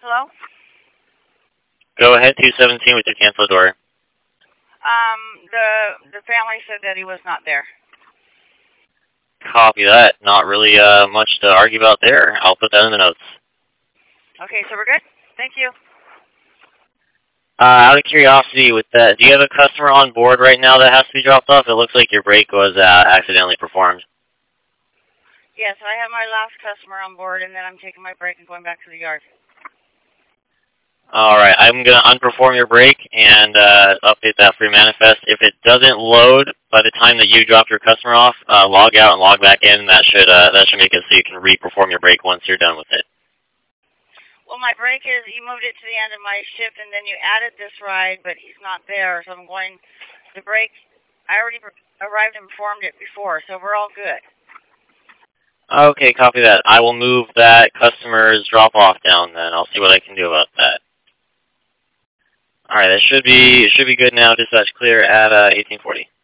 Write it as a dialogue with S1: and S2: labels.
S1: Hello?
S2: Go ahead, 217 with your canceled order.
S1: The family said that he was not there.
S2: Copy that. Not really much to argue about there. I'll put that in the notes.
S1: Okay, so we're good? Thank you.
S2: Out of curiosity with that, do you have a customer on board right now that has to be dropped off? It looks like your break was accidentally performed.
S1: Yes, I have my last customer on board, and then I'm taking my break and going back to the yard.
S2: All right, I'm going to unperform your break and update that free manifest. If it doesn't load by the time that you drop your customer off, log out and log back in. That should make it so you can re-perform your break once you're done with it.
S1: Well, my break is, you moved it to the end of my shift, and then you added this ride, but he's not there, so I'm going, the break, I already arrived and performed it before, so we're all good.
S2: Okay, copy that. I will move that customer's drop-off down then. I'll see what I can do about that. All right, it should be good now. Dispatch clear at 1840.